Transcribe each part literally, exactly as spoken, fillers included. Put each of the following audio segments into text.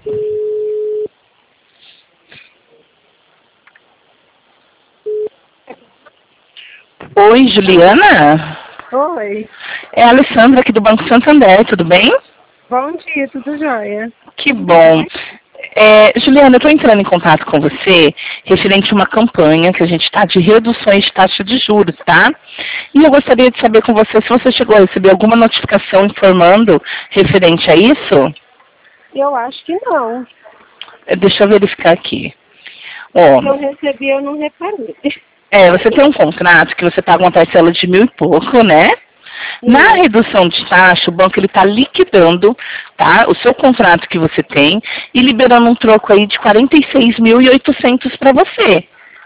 Oi, Juliana? Oi. É a Alessandra aqui do Banco Santander, tudo bem? Bom dia, tudo jóia? Que bom. É, Juliana, eu estou entrando em contato com você referente a uma campanha que a gente está de reduções de taxa de juros, tá? E eu gostaria de saber com você se você chegou a receber alguma notificação informando referente a isso. Eu acho que não. É, Deixa eu verificar aqui. Ó, Se eu recebi, eu não reparei. é, você tem um contrato que você paga uma parcela de mil e pouco, né? Na redução de taxa, o banco ele está liquidando, tá, o seu contrato que você tem e liberando um troco aí de quarenta e seis mil e oitocentos para você,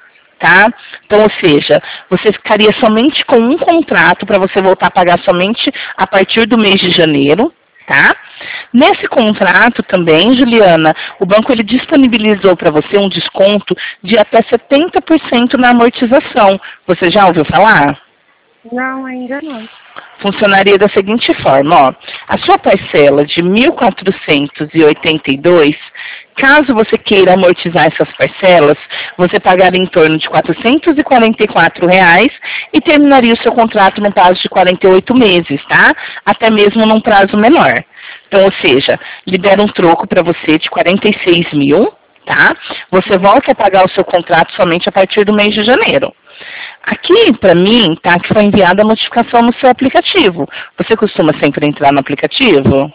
tá? Então, ou seja, você ficaria somente com um contrato para você voltar a pagar somente a partir do mês de janeiro, tá? Nesse contrato também, Juliana, o banco ele disponibilizou para você um desconto de até setenta por cento na amortização. Você já ouviu falar? Não, ainda não. Funcionaria da seguinte forma, ó, a sua parcela de mil quatrocentos e oitenta e dois, caso você queira amortizar essas parcelas, você pagaria em torno de quatrocentos e quarenta e quatro reais e terminaria o seu contrato no prazo de quarenta e oito meses, tá? Até mesmo num prazo menor. Então, ou seja, libera um troco para você de quarenta e seis mil, tá? Você volta a pagar o seu contrato somente a partir do mês de janeiro. Aqui, para mim, tá que foi enviada a notificação no seu aplicativo. Você costuma sempre entrar no aplicativo?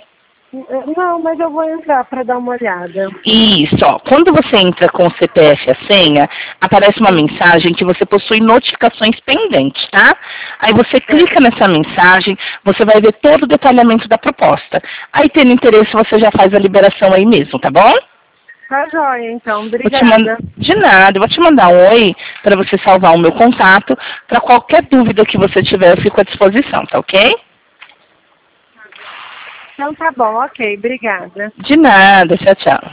Não, mas eu vou entrar para dar uma olhada. Isso, ó. Quando você entra com o C P F e a senha, aparece uma mensagem que você possui notificações pendentes, tá? Aí você clica nessa mensagem, você vai ver todo o detalhamento da proposta. Aí, tendo interesse, você já faz a liberação aí mesmo, tá bom? Tá jóia, então. Vou te Obrigada. mandar, de nada, eu vou te mandar um oi para você salvar o meu contato. Para qualquer dúvida que você tiver, eu fico à disposição, tá ok? Então tá bom, ok. Obrigada. De nada, tchau, tchau.